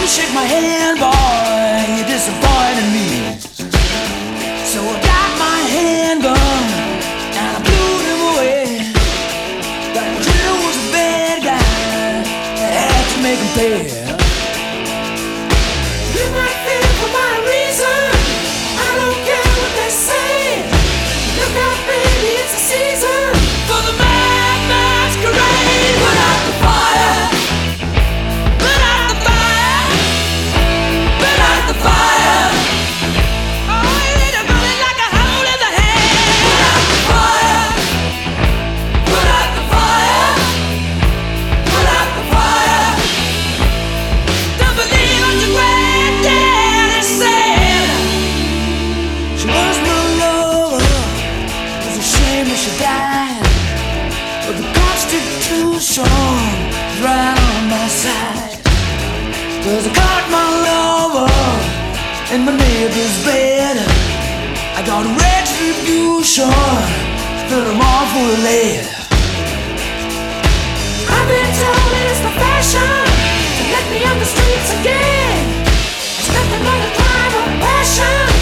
Shake my hand, boy, you disappointed me. So I got my handgun and I blew him away. That Jill was a bad guy, I had to make him pay. You might think for my reason, I don't care what they say. Look out, baby, it's a season for the mad masquerade. Put out the fire. She died, but the Constitution is right on my side. 'Cause I caught my lover in my neighbor's bed. I got retribution, fill them all full of lead. I've been told it's the fashion to let me on the streets again. It's nothing but a crime of passion.